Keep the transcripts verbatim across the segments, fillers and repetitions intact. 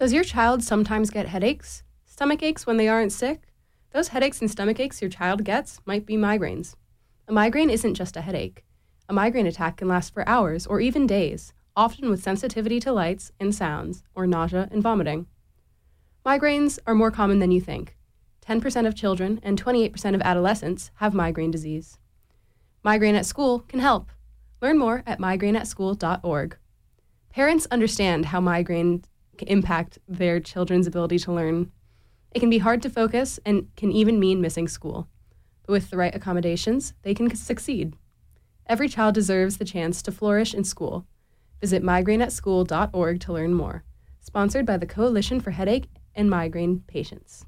Does your child sometimes get headaches, stomach aches when they aren't sick? Those headaches and stomach aches your child gets might be migraines. A migraine isn't just a headache. A migraine attack can last for hours or even days, often with sensitivity to lights and sounds, or nausea and vomiting. Migraines are more common than you think. ten percent of children and twenty-eight percent of adolescents have migraine disease. Migraine at School can help. Learn more at migraine at school dot org. Parents understand how migraine can impact their children's ability to learn. It can be hard to focus and can even mean missing school. But with the right accommodations, they can succeed. Every child deserves the chance to flourish in school. Visit migraine at school dot org to learn more. Sponsored by the Coalition for Headache and Migraine Patients.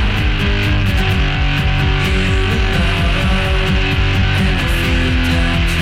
Down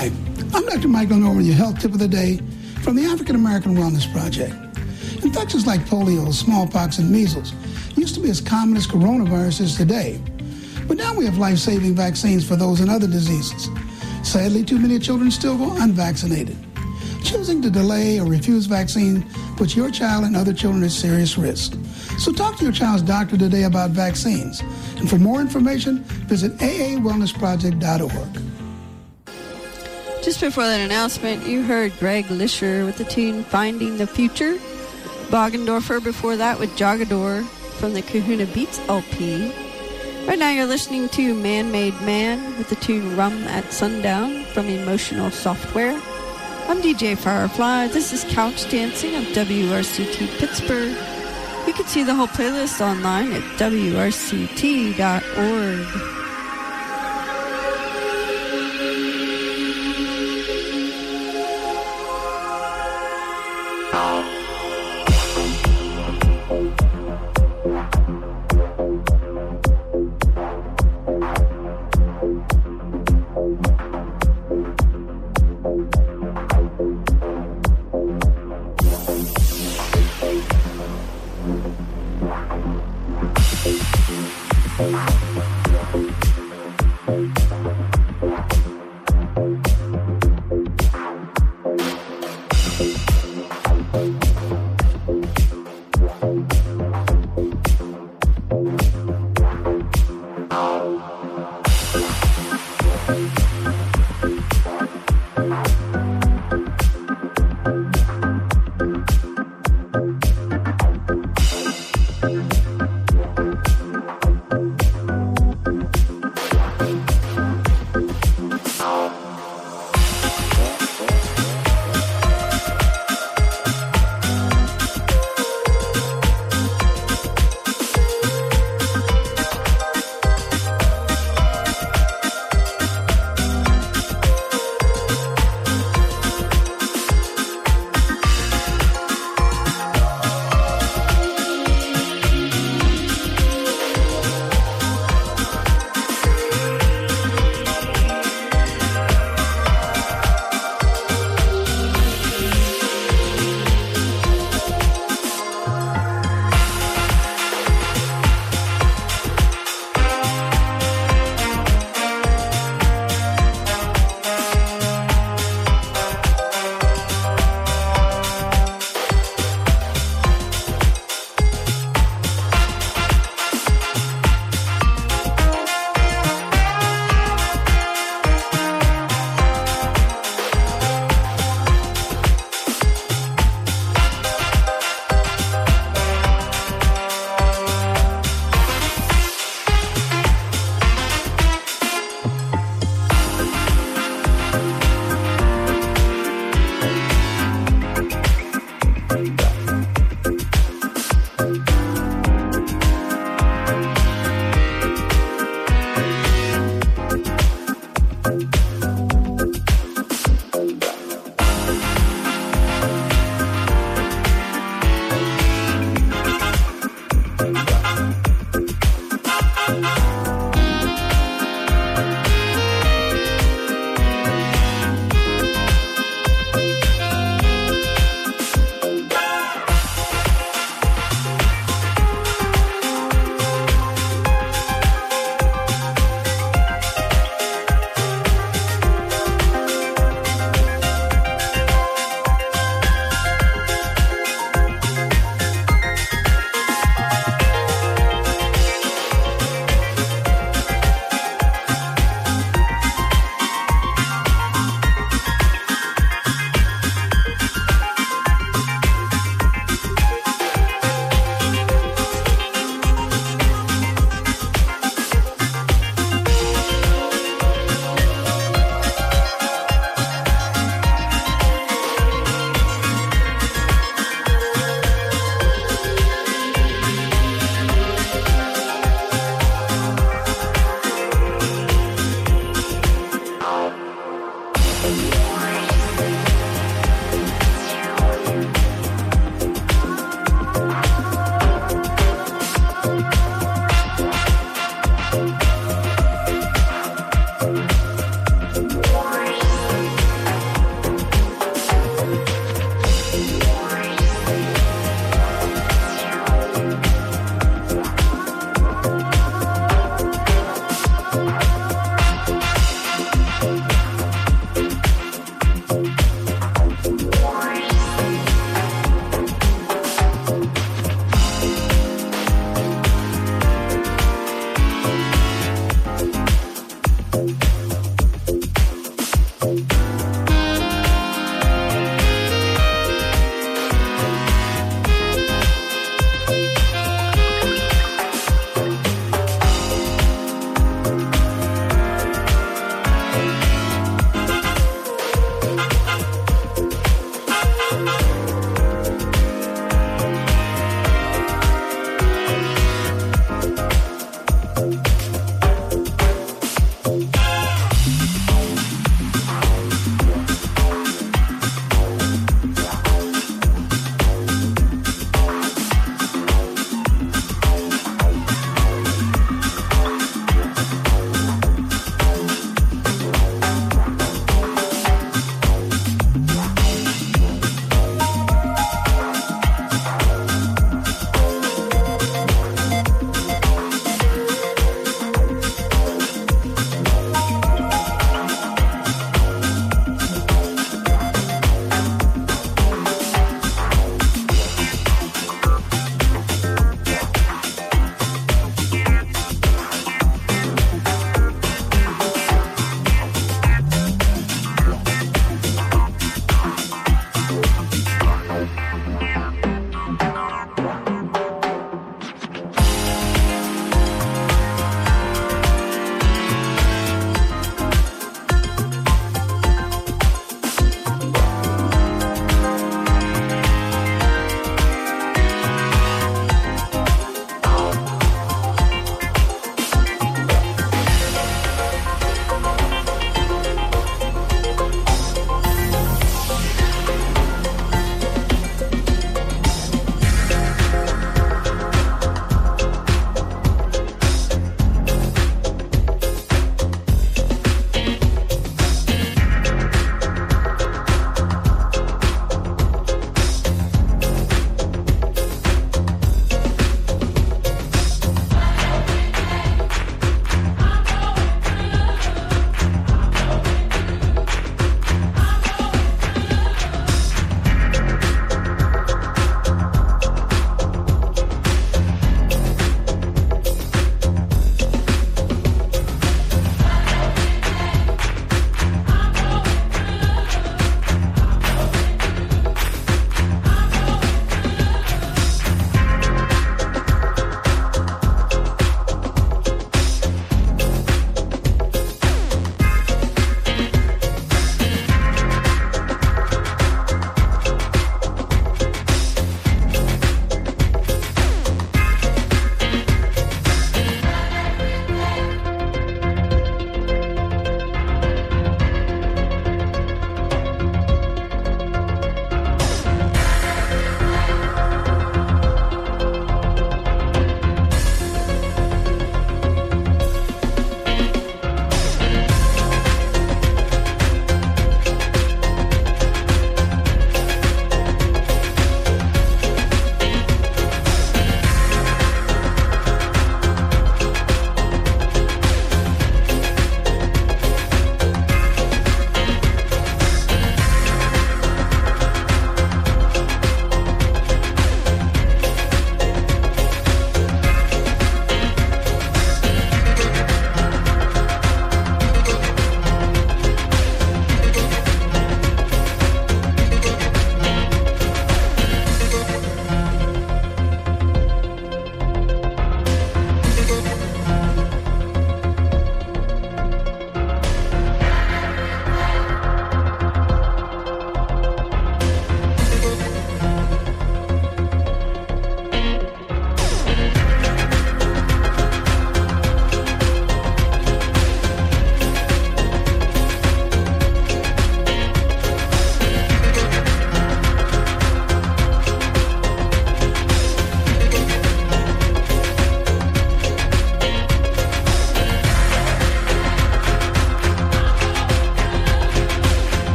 Hi, I'm Doctor Michael Norman, your health tip of the day from the African American Wellness Project. Infections like polio, smallpox, and measles used to be as common as coronaviruses today. But now we have life-saving vaccines for those and other diseases. Sadly, too many children still go unvaccinated. Choosing to delay or refuse vaccine puts your child and other children at serious risk. So talk to your child's doctor today about vaccines. And for more information, visit A A wellness project dot org. Just before that announcement, you heard Greg Lisher with the tune Finding the Future. Boggendorfer before that with Jogador from the Kahuna Beats L P. Right now you're listening to Man-Made Man with the tune Rum at Sundown from Emotional Software. I'm D J Firefly. This is Couch Dancing of W R C T Pittsburgh. You can see the whole playlist online at W R C T dot org.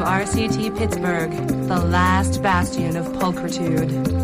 R C T Pittsburgh, the last bastion of pulchritude.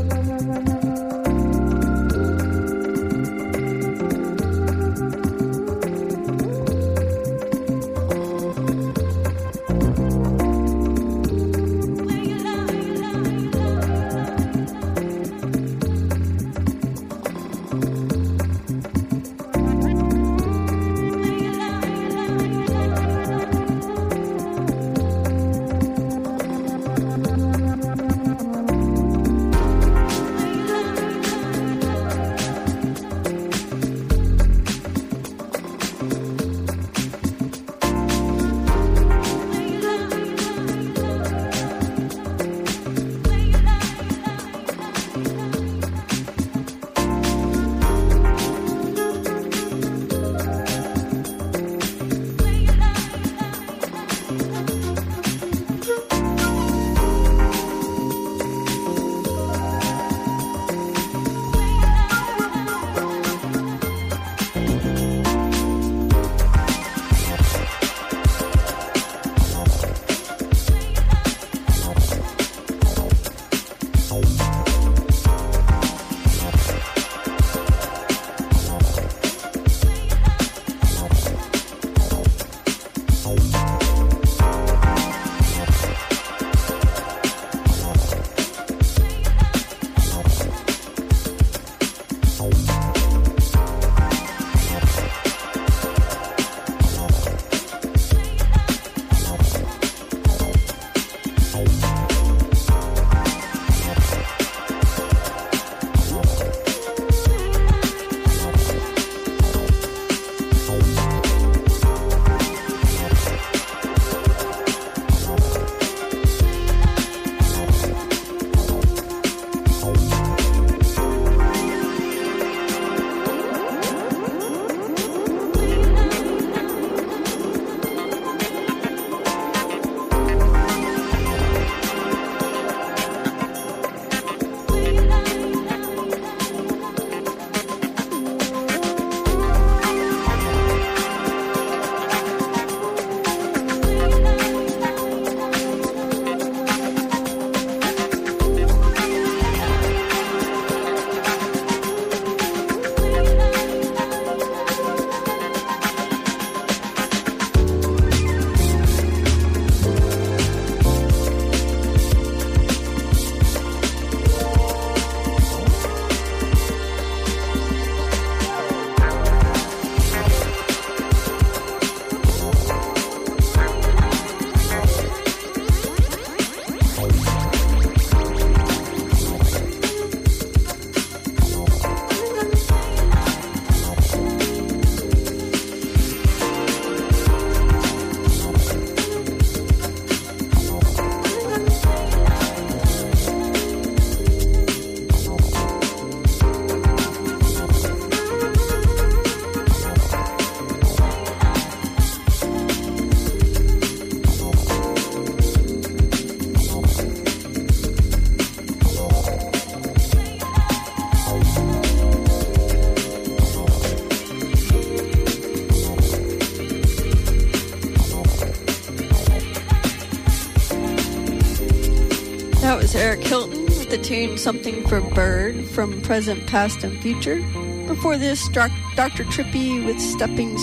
That was Eric Hilton with the tune Something for Bird from Present, Past, and Future. Before this, Doctor Trippy with Stepping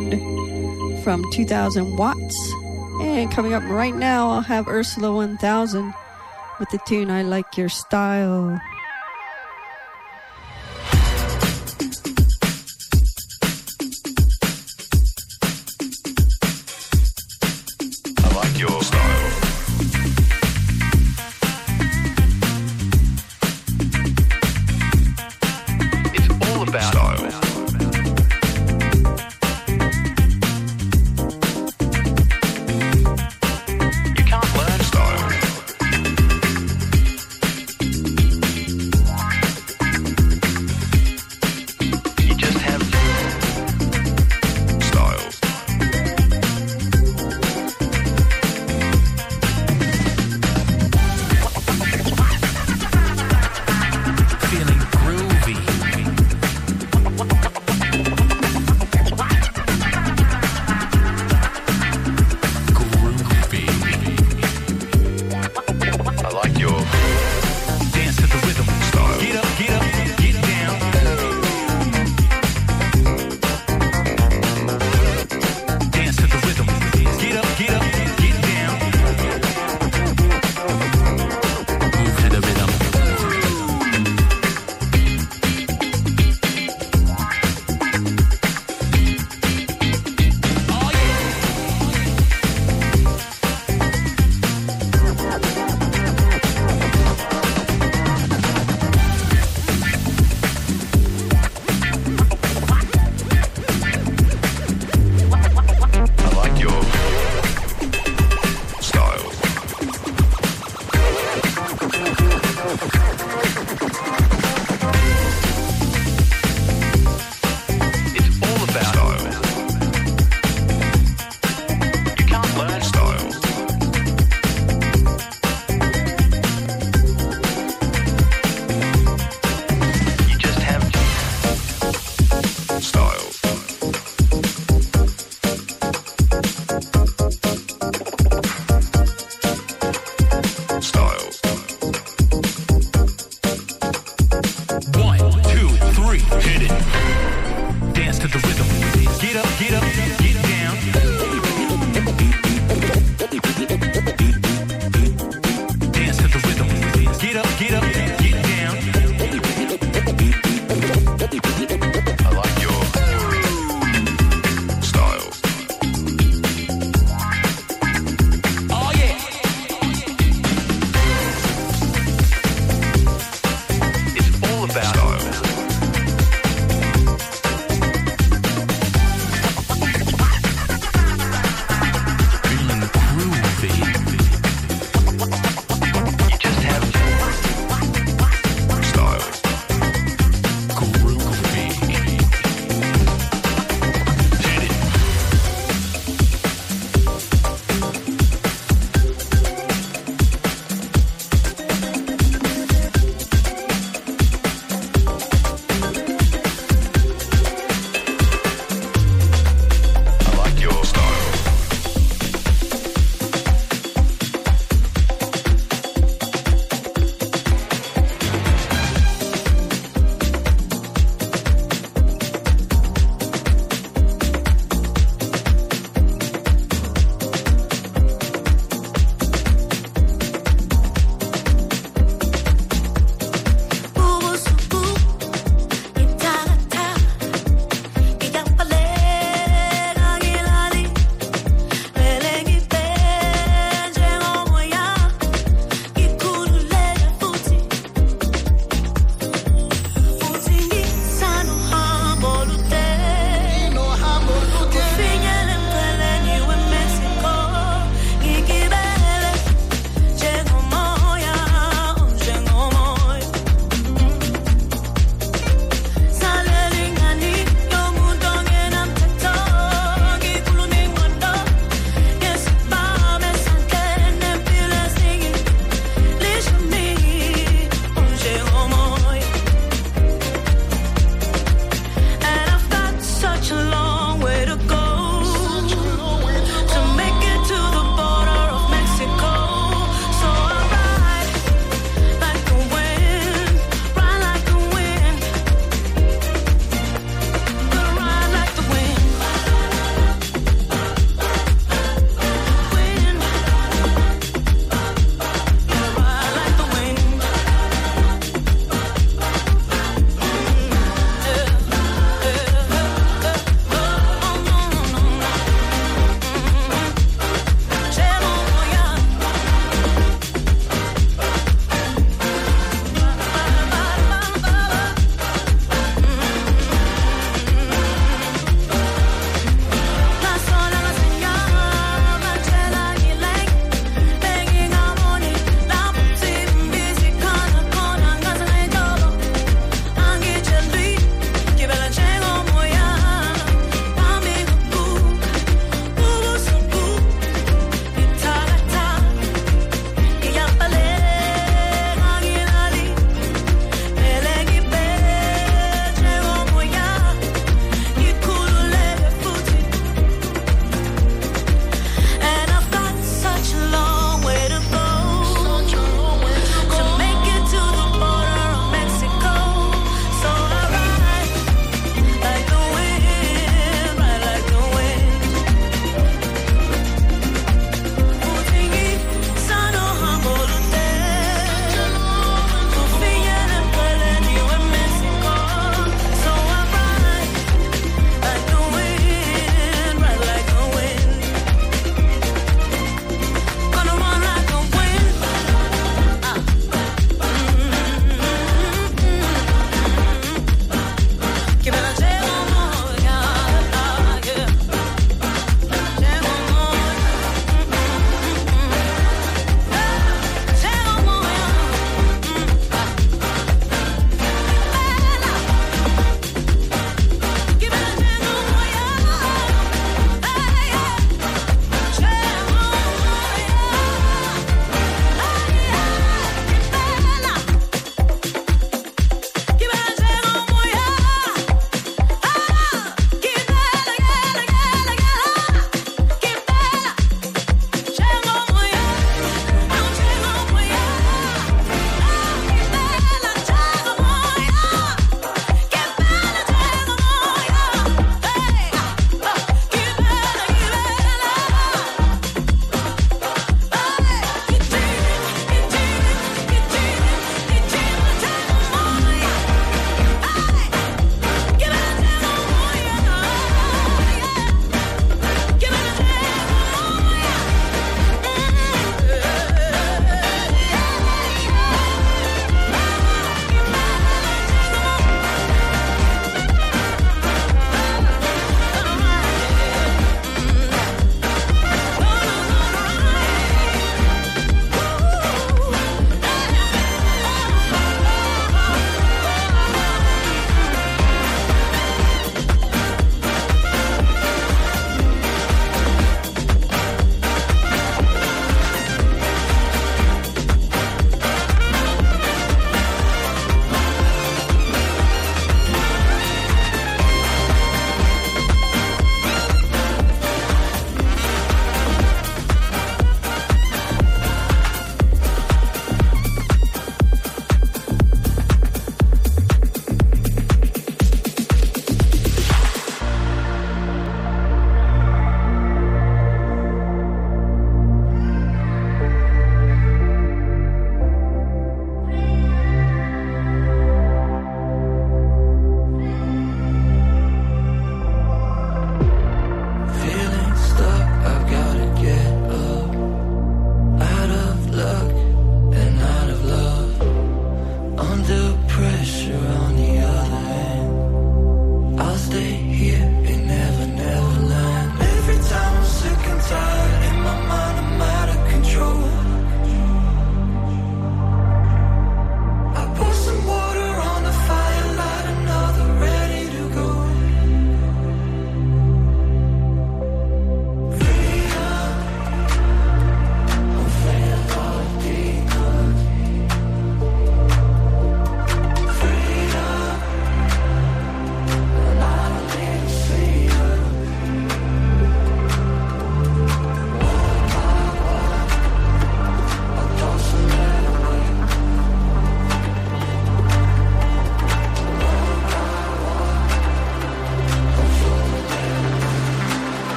Stone from two thousand watts. And coming up right now, I'll have Ursula one thousand with the tune I Like Your Style. I like your style. It's all about style. You can't learn style. You just have style. up, get up, get down. Dance to the rhythm. Get up, get up, get down. I like your style. Oh yeah. It's all about style.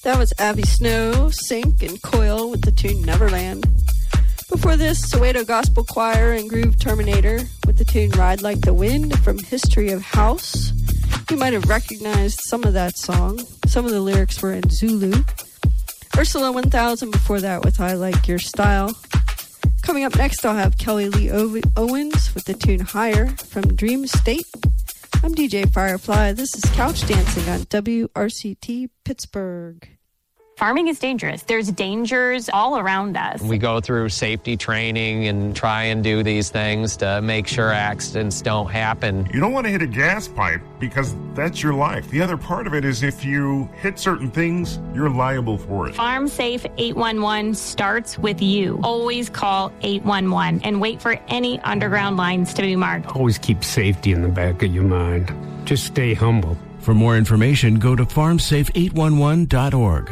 That was Abby Snow, Sink, and Coil with the tune Neverland. Before this, Soweto Gospel Choir and Groove Terminator with the tune Ride Like the Wind from History of House. You might have recognized some of that song. Some of the lyrics were in Zulu. Ursula one thousand before that with I Like Your Style. Coming up next, I'll have Kelly Lee Owens with the tune Higher from Dream State. I'm D J Firefly. This is Couch Dancing on W R C T Pittsburgh. Farming is dangerous. There's dangers all around us. We go through safety training and try and do these things to make sure accidents don't happen. You don't want to hit a gas pipe because that's your life. The other part of it is if you hit certain things, you're liable for it. Farm Safe eight one one starts with you. Always call eight one one and wait for any underground lines to be marked. Always keep safety in the back of your mind. Just stay humble. For more information, go to farm safe eight one one dot org.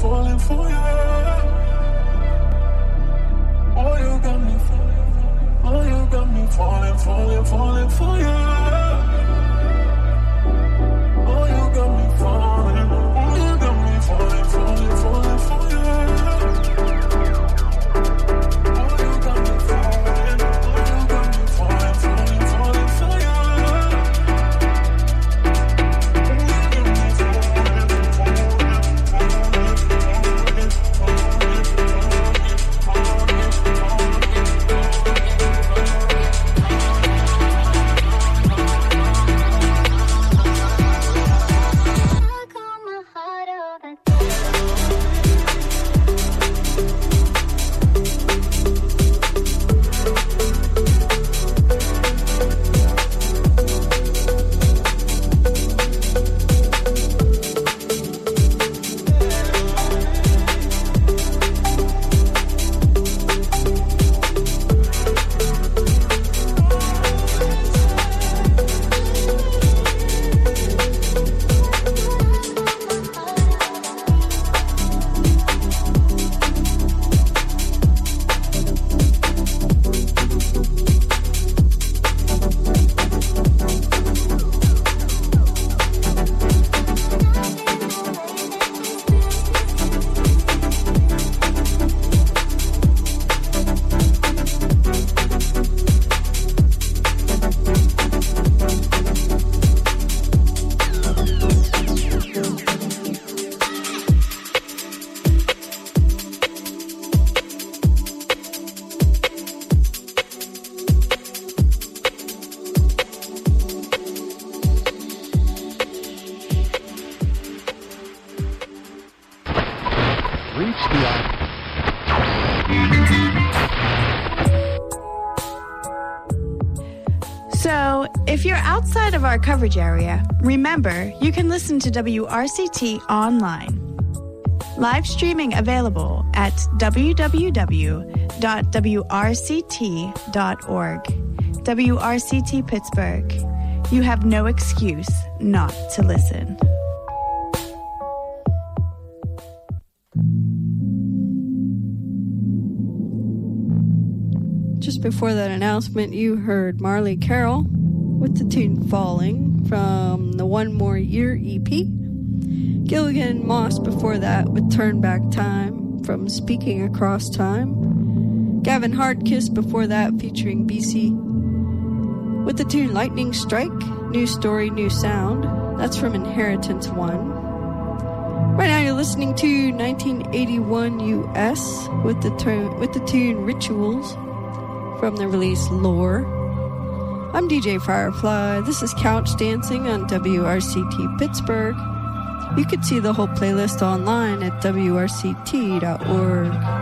falling for you. Oh, you got me falling. Oh, you got me falling, falling, falling for you. Oh, you got me falling. Oh, you got me falling, falling, falling for you. Oh, you got me falling. Oh, you got me falling, falling, falling for you. So, if you're outside of our coverage area, remember you can listen to W R C T online. Live streaming available at w w w dot w r c t dot org. W R C T Pittsburgh. You have no excuse not to listen. Just before that announcement, you heard Marley Carroll with the tune Falling from the One More Year E P. Gilligan Moss before that with Turn Back Time from Speaking Across Time. Gavin Hardkiss before that featuring B C with the tune Lightning Strike, New Story, New Sound. That's from Inheritance one. Right now you're listening to nineteen eighty-one U S with the, ter- with the tune Rituals from the release Lore. I'm D J Firefly. This is Couch Dancing on W R C T Pittsburgh. You can see the whole playlist online at w r c t dot org.